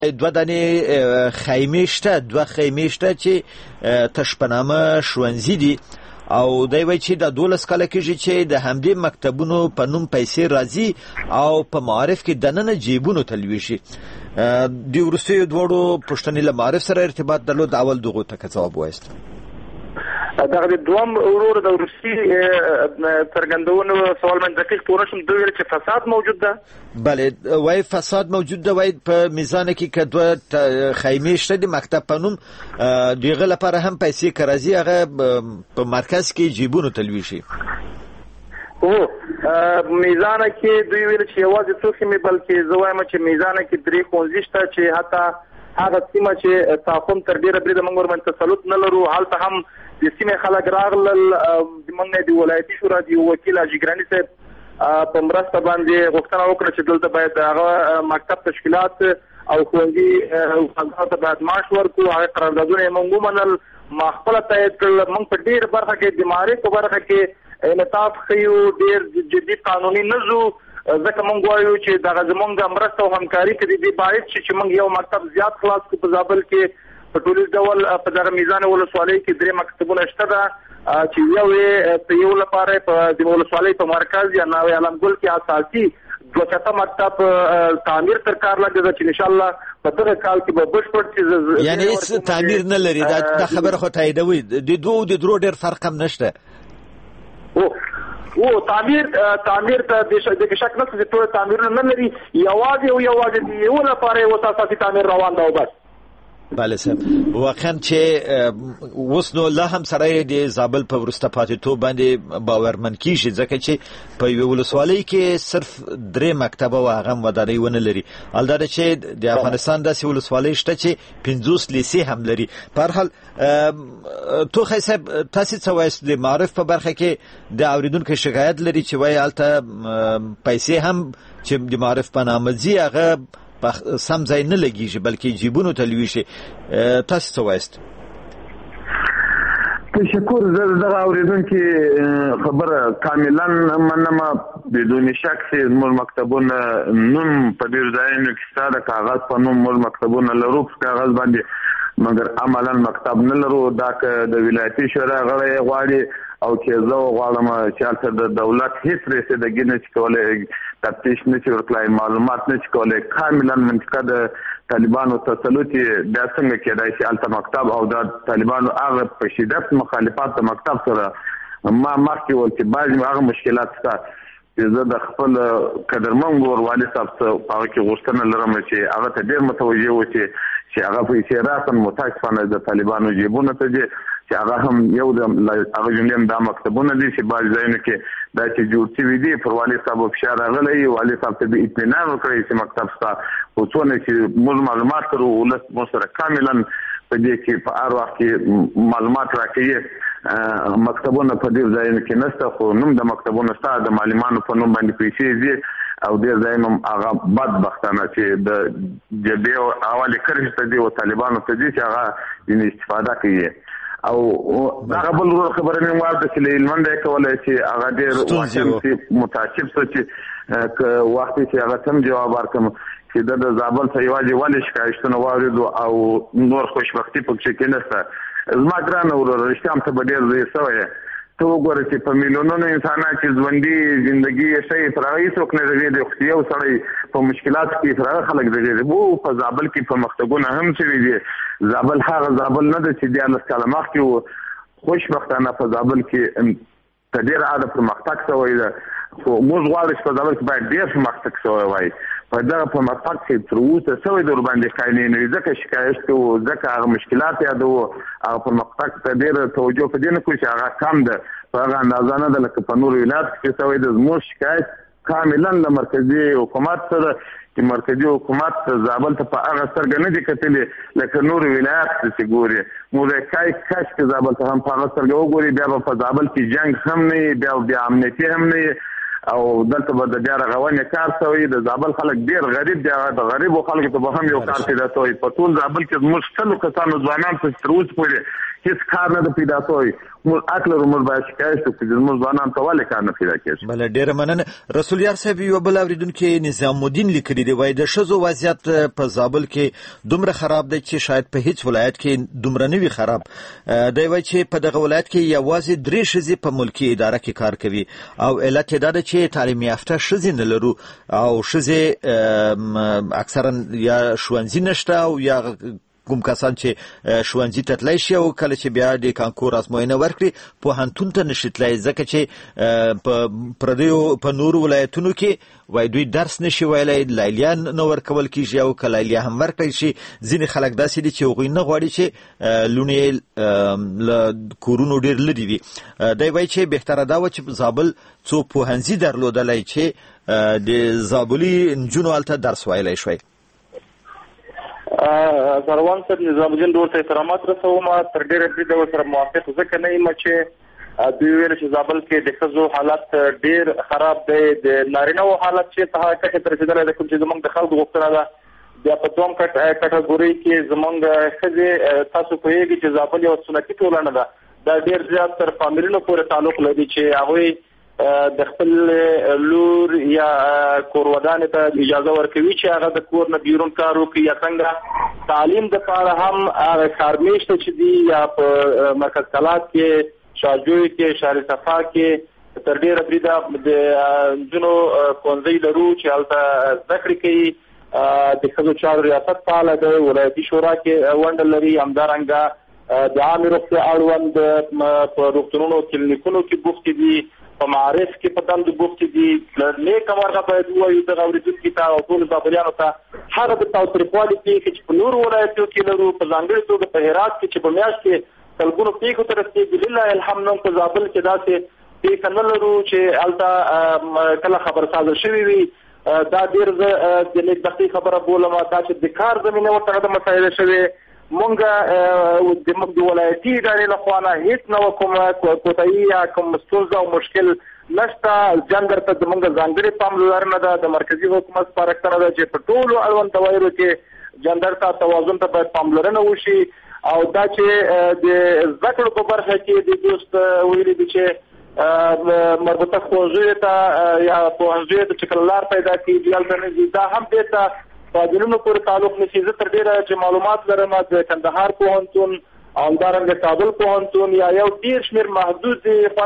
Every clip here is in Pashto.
دوه دانې خیمې شته، دوه خیمې شته چې تشپنامه ښوونځي دي او دوی وایي چې د 12 کاله کېږي چې د همدې مکتبونو په نوم پیسې راځي او په معارف کې دننه جیبونو ته لویږي. د وروستیو دواړو پوښتنې له معارف سره ارتباط درلود. اول دغو ته که ځواب وایست. دغه د دوم ورور د روسي څرګندونو سوال من دقیق پوره شم دوی چې فساد موجود ده. بله وای فساد موجود ده. وای په میزان کې که دوه خیمې شته د مکتب په نوم دغه لپاره هم پیسې که راځي هغه په مرکز کې جیبونو ته لویږي. میزان کې دوی ویل چې یوازې څو خیمې بلکې زه وایم چې میزان کې 3 ښوونځي شته چې حتی هغه سیمه چې تاخم تر ډیره بریده موږ ورمن تسلط نه لرو هلته هم د سیمې خلک راغلل. موږ د ولایتي شورا د وکیل اجګراني صاحب په مرسته باندې غوښتنه وکړه چې دلته باید هغه مکتب تشکیلات او ښوونځي ته باید معاش ورکړو. هغه قراردادونه یې موږ ومنل، ما خپله تایید کړل. موږ په ډېر برخه کې د معارف په برخه کې انعطاف ښیو، ډېر جدي قانوني نه ځو، ځکه موږ وایو چې دغه زموږ مرسته او همکاري کې د باعث چې موږ یو مکتب زیات خلاص کړو. په زابل کې په ټولیز ډول په دغه میزان ولسوالۍ کې 3 مکتبونه شته ده چې یو یې یو لپاره په د ولسوالۍ په مرکز یا ناوې علمګل کې اساسي 2 مکتب تعمیر تر کار لګي چې ان شاء الله په دغه کال کې به بشپړ شي. یعنی هیڅ تعمیر نه لري. دا خبره خو تاییدوي. د دوه د درو ډېر فرق هم نشته. تعمیر ته د شک نشته چې ټول تعمیرونه نه لري. یوازې د یو لپاره یو اساسي تعمیر روان ده او بس. بله صاحب واقعا چې اوس نو لا هم سره د زابل په وروسته پاتېتوب باندې باورمن کیږي ځکه چې په یوه ولسوالۍ کې صرف 3 مکتبه او هغه هم ودانۍ ونه لري. البته چې د افغانستان داسې ولسوالۍ شته چې 50 لیسې هم لري. په هر حال توخی صاحب تاسو څه وایست د معارف په برخه کې د اوریدونکو شکایت لري چې وایي هلته پیسې هم چې د معارف په نامه ځي هغه سم ځای نه لګیږي بلکې جیبونو ته لویږي. تاسو څه وایست؟ تشکر. زه دغه اوریدونکي خبره کاملا منم بدون شک چې مول مکتبونه نوم په ډېر ځایونو کې شته د کاغذ په نوم مول مکتبونه لرو په کاغذ باندې مګر عملا مکتب نه لرو. دا که د ولایتي شورا غړی غواړي او چې زه غواړم چې هلته د دولت هیڅ رسیدګي نه شي کولی، تفتیش نه شي ورتلای، معلومات نه شي کولی، کاملا منطقه د طالبانو تسلط یې بیا څنګه کېدای شي هلته مکتب او د طالبانو هغه په شدت مخالفت د مکتب سره ما مخکې ول چې بعضې هغه مشکلات شته چې زه د خپل قدرمن ورور والي صاحب څخه په هغه کې غوښتنه لرم چې هغه ته ډېر متوجه و چې هغه پیسې راسن متاسفانه د طالبانو جیبونو ته ځي چې هغه هم یو د هغه جملې هم دا مکتبونه دي چې بعض ځایونو کې دا چې جوړ شوي دي. پر والي صاحب فشار راغلی، والي صاحب ته د اطمینان ورکړی چې مکتب شته، خو څونه چې موږ معلومات کړو ولس مو سره کاملا په دې کې په هر وخت کې معلومات راکوي. مکتبونه په ډېر ځایونو کې نشته، خو نوم د مکتبونو شته، د معلمانو په نوم باندې پیسې ځي او ډېر ځایونه هغه بدبختانه چې د جبهې او اولې کرښې ته ځي او طالبانو ته ځي چې هغه ځینې استفاده کوي. او هغه بل خبره مې واورېده چې له هلمند یې کولی چې هغه ډېر متعصب څه چې که وخت چې هغه ته هم جواب ورکړم چې د زابل څخه یوازې ولې شکایتونه واورېدو او نور خوشبختي پکې کې نشته. زما ګرانه ورور رښتیا هم ته به ډېر ځای شوی ته وګوره چې په میلیونونو انسانان چې ژوندي زندګي یې ښه پر هغه هېڅوک نه غږېږي، خو یو سړی په مشکلاتو کې پر هغه خلک غږېږي. وو په زابل کې په مکتبونه هم شوي دي. زابل هغه زابل نه ده چې 14 کاله مخکې و. خوشبختانه په زابل کې په ډېر عاده پرمختګ شوی ده، خو موږ غواړو چې په زابل کې باید ډېر پرمختګ شوی وای. په دغه پرمختګ کې تر اوسه شوی د ورباندې قایلې نه وي، ځکه شکایت کوو، ځکه هغه مشکلات یادوو، هغه پرمختګ ته ډېره توجه په دې نه کوي چې هغه کم ده، په هغه اندازه نه ده لکه په نورو ولایتو کې شوی ده. زموږ شکایت کاملا له مرکزي حکومت سره چې مرکزي حکومت زابل ته په هغه سترګه نه دي کتلې لکه نورو ولایت چې ګوري. موږ کاش چې زابل ته هم په هغه سترګه وګوري، بیا به په زابل کې جنګ هم نه وي، بیا امنیتي هم نه وي او دلته به د بیا رغونې کار شوی. د زابل خلک ډېر غریب دي، د غریبو خلکو ته به هم یو کار پیدا شوی. په ټول زابل کې زموږ 100 کسانو ځوانان چې تر اوسه پورې هیڅ کار نه پیدا شوی موږ اکثر عمر باید شکایت وکړو موږ ځوانان ته ولې کار نه پیدا کیږي. بل ډیر مننه رسول یار صاحب. یو بل اوریدونکو نظام الدین لیکلی دی وای د شذو وضعیت په زابل کې دومره خراب دی چې شاید په هیڅ ولایت کې دومره نه وي خراب. دی وای چې په دغه ولایت کې یوازې 3 شذې په ملکی اداره کې کار کوي او علت دا ده چې تعلیم یافته شذې نه لرو او شذې اکثرا یا ښوونځي نشته او یا کوم کسان چې ښوونځي ته تللی شي او کله چې بیا د کانکور ازموینه ورکړي پوهنتون ته نشي تللی ځکه چې په نورو ولایتونو کې وای دوی درس نشي ویلی لیلیه نه ورکول کېږي او که لیلیه هم ورکړی شي ځینې خلک داسې دي چې هغوی نه غواړي چې لوڼې له کورونو ډېر لرې وي. دی وایي چې بهتره دا وه چې زابل څو پوهنځي درلودلی چې د زابلي نجونو هلته درس ویلی شوی. زروان صاحب نظام الدین ډېر احترامات رسوم تر ډېره بریده ورسره موافق ځکه نه یم چې دوی ویل چې زابل کې د ښځو حالت ډېر خراب دی د نارینهو حالت چې په کچه ته رسېدلی دی کوم چې زموږ د خلکو غوښتنه ده بیا په دویم کټګورۍ کې زموږ ښځې تاسو پوهېږئ چې زابل یو سنتي ټولنه ده دا ډېر زیات تر فامیلونو پورې تعلق لري چې هغوی د خپل لور یا کورودانې ته اجازه ورکوي چې هغه د کور نه بیرون کار وکړي یا څنګه تعلیم دپاره هم هغه کارمیشته چې دي یا په مرکز کلات کې شاجوی کې شهر صفا کې تر ډېره بریده د نجونو ښوونځی لرو چې هلته زده کړې کوي. د ښځو چارو ریاست فعاله دی ولایتي شورا کې ونډه لري همدارنګه د عامې روغتیا اړوند په روغتونونو کلینیکونو کې بوختې دي په معارف کې په دندو بوختې دي. نیکه مرغه باید ووایو دغه اورېدونکي ته او ټولو زابلیانو ته هغه د تاوتریخوالي پېښې چې په نورو ولایتونو کې لرو په ځانګړې توګه په هرات کې چې په میاشت کې سلګونو پېښو ته رسېږي لله الحمد نن په زابل کې داسې پېښه نه لرو چې هلته کله خبرسازه شوي وي. دا ډېر زه د نیکبختۍ خبره بولم دا چې د کار زمینه ورته د مسایله شوې مونږ د ولایتي ادارې لخوا نه هیڅ نه کومه کوتاهي یا کوم ستونزه او مشکل نشته. جندر ته زموږ ځانګړې پاملرنه ده د مرکزي حکومت سپارښتنه ده چې په ټولو اړوند دوایرو کې جندر ته توازن ته باید پاملرنه وشي او دا چې د زده کړو په برخه کې د دوست ویلي دي چې مربوطه ښوونځیو ته یا پوهنځیو ته چې کله لار پیدا کړي هلته نه ځي دا هم بېرته فاضلونو پورې تعلق نشي. زه تر ډېره چې معلومات لرم د کندهار پوهنتون او همدارنګه کابل پوهنتون یا یو ډېر شمېر محدود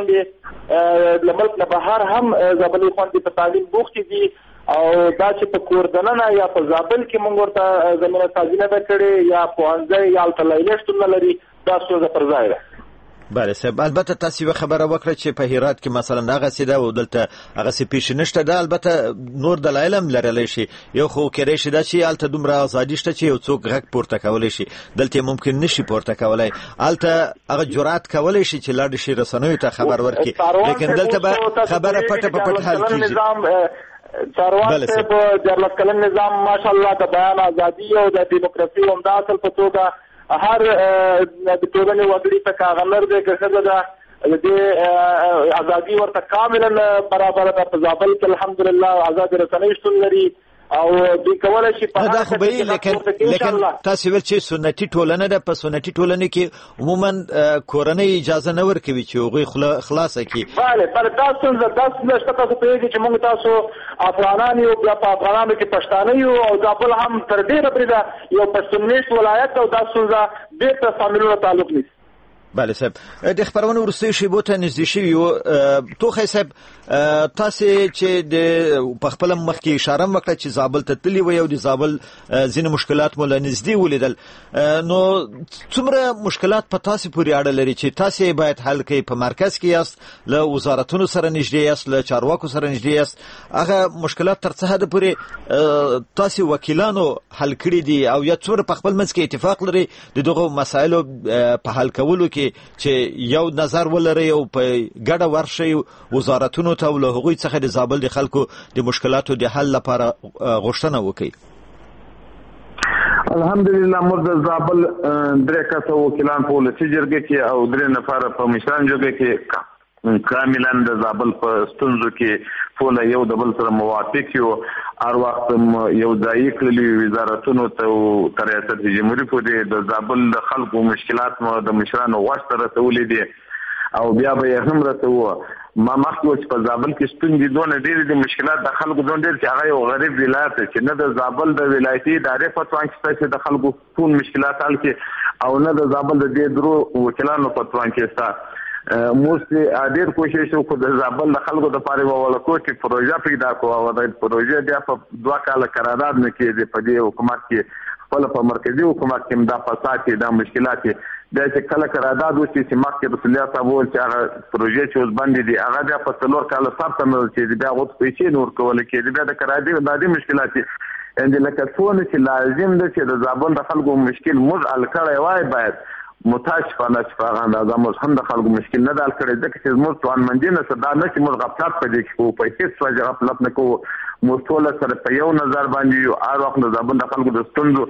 خویندې له ملک نه بهر هم زابلي خویندې په تعلیم بوختې دي او دا چې په کور دننه یا په زابل کې موږ ورته زمینه سازي نه ده کړې یا پوهنځی یا هلته لیلیه شتون نه لري دا ستونزه پر ځای ده. بله صاحب البته تاسو یو خبره وکړه چې په هرات کې مثلا هغه ده او دلته هغه پیښې نشته ده البته نور دلایل هم لرلی شي یو خو کېدای شي دا چې هلته دومره ازادي شته چې یو څوک غږ پورته کولی شي دلته ممکن نشي پورته کولی هلته هغه جرأت کولی شي چې لاړ شي رسنیو ته خبر ورکړي لیکن دلته به خبره پټه په پټه حل کېږي. چارواک صاحب د 14 کلن نظام ماشاءالله د بیان ازادي او د دیموکراسي همدا اصل په توګه هر د ټولنې وګړي ته کاغلر دی که ښځه ده د دې ازادي ورته کاملا برابره ده. په زابل کې الحمدلله ازاد رسنۍ شتون لري او دوی کولی شي په دا خو به وي لیکن تاسو ویل چې سنتي ټولنه ده په سنتي ټولنه کې عموما کورنۍ اجازه نه ورکوي چې هغوی خلاصه کړي. بله دا ستونزه شته تاسو پوهېږئ چې موږ تاسو افغانان یو بیا په افغانانو کې پښتانه یو او زابل هم تر ډېره بریده یو پښتون میشت ولایت او دا ستونزه بېرته فامیلونو تعلق نیسي. بله صاحب د خبرونې وروستیو شیبو ته نږدې شوي یو توخی صاحب تاسې چې د په خپله مخکې اشاره هم وکړه چې زابل ته تللي وئ او د زابل ځینې مشکلات مو له نږدې ولیدل نو څومره مشکلات په تاسې پورې اړه لري چې تاسې باید حل کړئ په مرکز کې یاست له وزارتونو سره نږدې یاست له چارواکو سره نږدې یاست هغه مشکلات تر څه حده پورې تاسې وکیلانو حل کړي دي او یا څومره په خپل منځ کې اتفاق لري د دغو مسایلو په حل کولو کې چې یو نظر ولري او په ګډه ورشي وزارتونو ته له هغوی څخه د زابل د خلکو د مشکلاتو د حل لپاره غوښتنه وکړي. الحمدلله موږ د زابل 3 کسه وکیلان په ولسي جرګه کې او 3 نفر په مشران جرګه کې کاملا د زابل په ستونزو کې ټول یو د بل سره موافق یو. هر وخت یو ځای کړلی وزارتونو ته ریاست جمهوریت پورې د زابل د خلکو مشکلات مو د مشرانو غوښتنه رسولې دي او بیا به هم راته ما مخکې په زابل کې ستونزې دونه ډېرې دي، مشکلات د خلکو دونه ډېر چې هغه یو غریب ولایت چې نه د زابل د ولایتي ادارې په توان کې چې د خلکو ټول مشکلات حل کړي او نه د زابل د دې درو وکیلانو په توان کې ستا موږ ډېر کوشش وکړو د زابل د خلکو د پاره ولکوټي پروژه پیدا کوو او د پروژې بیا په 2 کاله قرارداد نه کېږي په دې حکومت کې خپل په مرکزی حکومت کې دا فساد دا مشکلات دا چې کله قرارداد وشي چې مخکې رسول الله صاحب ول چې هغه پروژې چې اوس باندې دي هغه د په 4 کاله سره نه چې بیا غوښ پیسې نور کول کېږي بیا د قرارداد د مشکلات اند لکه څونه چې لازم ده چې د زابل د خلکو مشکل موږ الکړی وای باید متاسفانه شفاغان د زموږ هم د خلکو مشکل نه دال کړی ځکه چې موږ توان مندي نه صدا نه چې موږ غفلت پدې کې کوو په هیڅ وجه غفلت نه کوو موږ ټول سره په یو نظر باندې یو هر وخت د زابل د خلکو د ستونزو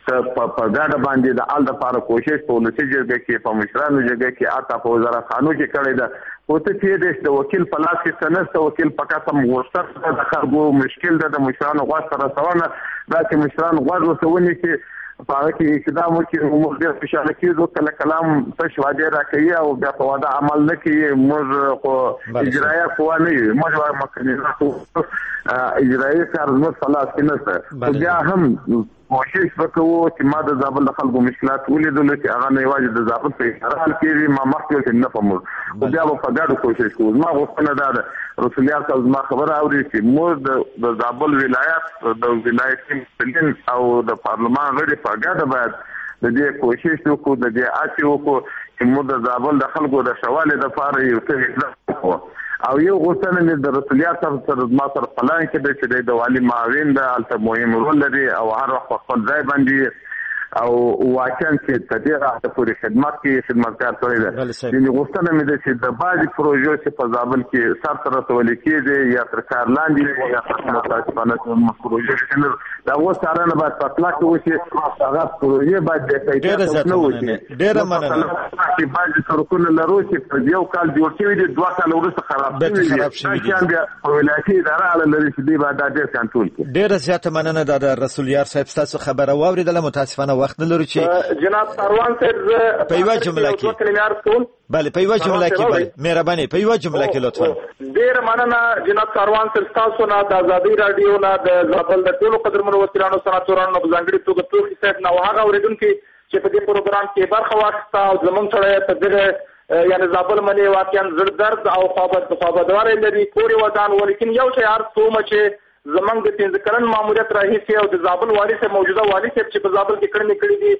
په ګاډه باندې د آل د لپاره کوشش په ولسی جرګه کې په مشرانو جرګه کې آتا په وزارت خانو کې کړی ده او ته چې د وکیل په لاس کې سنست وکیل په قسم ورسره د خلکو مشکل ده د مشرانو غوښتنه سره دا چې مشرانو غوښتنه وسونی چې په هغه کې اقدام وکړي موږ ډېر خوشاله کېږو کله کلام تش وعده راکوي او بیا په وعده عمل نه کوي موږ خو اجرایه قوا نه یو موږ مکنه اجرایي کار زموږ په لاس کې نشته بیا هم کوشش وکړو چې ما د زابل د خلکو مشکلات ولیدل چې هغه نه یوازې د زابل په حال کې ما مخکې چې نه فهمو او بیا په ګډه کوشش کوو. ما غوښتنه ده رسول الله صاحب ما خبره اوري چې موږ د زابل ولایت د ولایتي مسؤلین او د پارلمان غړي په ګډه باید د دې کوشش وکړو د دې اچي وکړو چې موږ د زابل د خلکو د شواله د فار یو څه وکړو او یو غوښتنه مې د رسول الله صاحب سره ما سره پلان کې د والي معاون د الته مهم رول لري او هر وخت خپل ځای باندې او واقعا چې تدیر راته پوری خدمت کې خدمتګار کړی دی. یعنی غوښتنه مې ده چې د بعضی پروژو چې په زابل کې سر سره تولې کېږي یا تر کار لاندې یا تر متاسفانه پروژې چې دا و سره نه باید پاتلا کې وشي هغه پروژې باید د کیفیت نه وشي. ډېر مننه چې بعضی سرکونه لرو چې په یو کال جوړ شوي دي 2 کال وروسته خراب شوي دي بیا ولایتي اداره علی لري چې دی باید ډېر کنټرول کړي. ډېر زیاته مننه د رسول یار صاحب تاسو خبره واوریدله متاسفانه وخت نه لرو چې جناب سروان صاحب په یو جمله کې بله په یو جمله کې بله مهرباني په یو جمله کې لطفا. ډېر مننه جناب سروان صاحب تاسو نه د آزادۍ رادیو نه د زابل د ټولو قدرمنو وکیلانو سناتورانو په ځانګړي توګه توخي صاحب نه هغه اوریدونکو چې په دې پروګرام کې برخه واخیسته او زموږ سره په دغه یعنی زابل منی واقعا زړه درد او خابدواري لري کوري ودان ولیکن یو شی هر څومره چې زمنګ د 15 کلن ماموریت راهیسي او د زابل والی صاحب موجوده والی صاحب چې په زابل کې کړنې کړې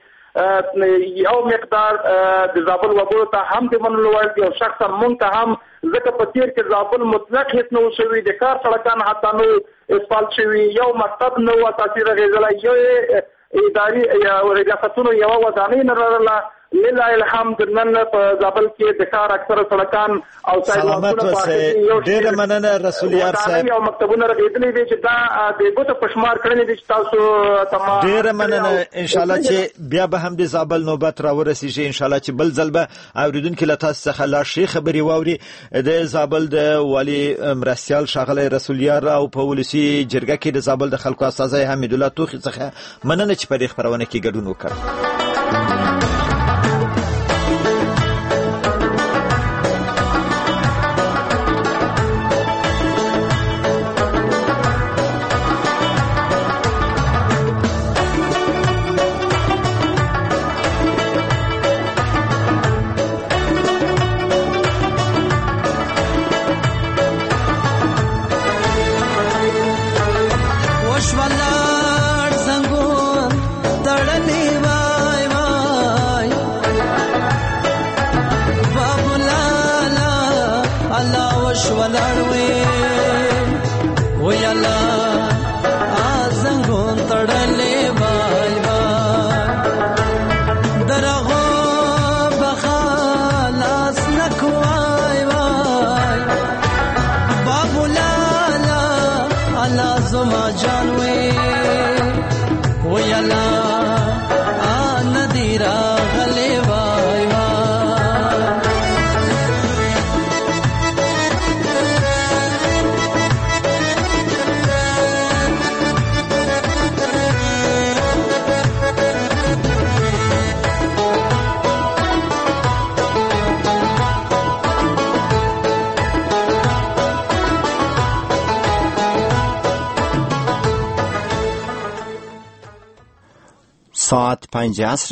دي یو مقدار د زابل وګړو ته هم د منلو وړ او شخصا مونږ ته هم ځکه په تیر کې زابل مطلق هیڅ نو شوی د کار سړکان حتی نو اسفالت شوی یو مکتب نو اساسي رغېدل یو اداري یا ریاستونو یو ودانۍ نه لرله لله الحمد نن په زابل کې د کار اکثر سړکان او سلامت وسه ډېر مننه رسول یار صاحب او مکتبونه رغېدلې دي چې دا د ګوتو پښمار کړنې دي چې تاسو تمام ډېر مننه ان شاء الله چې بیا به هم د زابل نوبت را ورسیږي ان شاء الله چې بل ځل به اوریدونکو له تاسو څخه لا شي خبري واوري د زابل د والی مرستيال شاغله رسول یار او په ولسی جرګه کې د زابل د خلکو استاذ حمید الله توخي څخه مننه چې په دې خبرونه کې ګډون وکړ. 5 عصر